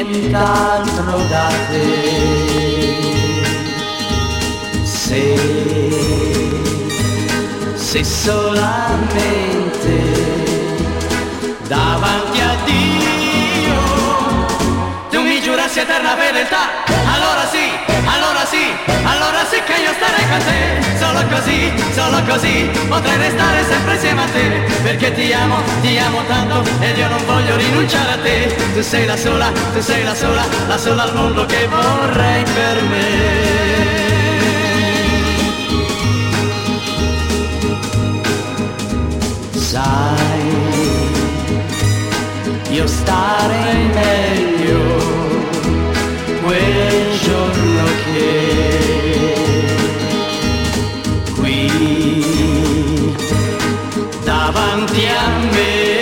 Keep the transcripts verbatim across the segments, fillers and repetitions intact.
nient'altro da te. Se, se solamente davanti a Dio tu mi giurassi eterna fedeltà, allora sì, allora sì, allora sì che io starei con te. Solo così, solo così potrei restare sempre insieme a te, perché ti amo, ti amo tanto ed io non voglio rinunciare a te. Tu sei la sola, tu sei la sola, la sola al mondo che vorrei per me. Sai, io starei meglio quel giorno che qui davanti a me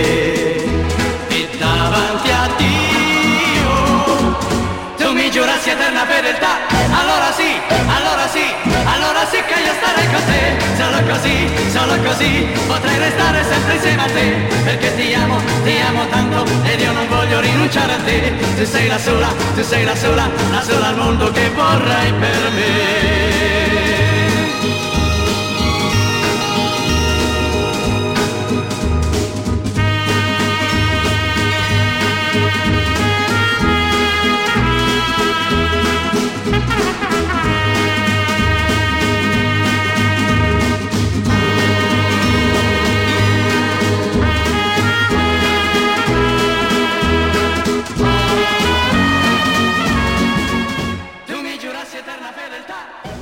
e davanti a Dio tu mi giurassi eterna fedeltà, allora sì, allora sì, allora sì che io starei con te. Solo così, solo così potrei restare sempre insieme a te, perché ti amo, ti amo tanto ed io non voglio rinunciare a te. Tu sei la sola, tu sei la sola, la sola al mondo che vorrei per me. Tu mi giurassi eterna fedeltà.